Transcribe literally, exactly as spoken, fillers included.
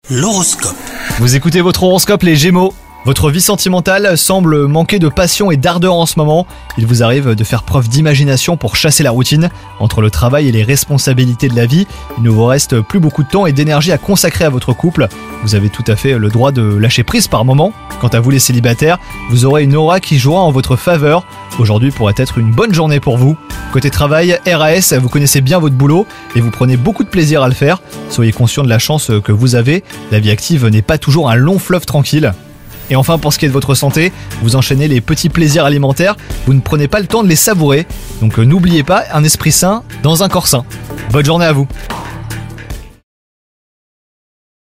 L'horoscope. Vous écoutez votre horoscope les Gémeaux. Votre vie sentimentale semble manquer de passion et d'ardeur en ce moment. Il vous arrive de faire preuve d'imagination pour chasser la routine. Entre le travail et les responsabilités de la vie, il ne vous reste plus beaucoup de temps et d'énergie à consacrer à votre couple. Vous avez tout à fait le droit de lâcher prise par moment. Quant à vous les célibataires, vous aurez une aura qui jouera en votre faveur. Aujourd'hui pourrait être une bonne journée pour vous. Côté travail, R A S, vous connaissez bien votre boulot et vous prenez beaucoup de plaisir à le faire. Soyez conscient de la chance que vous avez. La vie active n'est pas toujours un long fleuve tranquille. Et enfin, pour ce qui est de votre santé, vous enchaînez les petits plaisirs alimentaires, vous ne prenez pas le temps de les savourer. Donc euh, n'oubliez pas, un esprit sain dans un corps sain. Bonne journée à vous.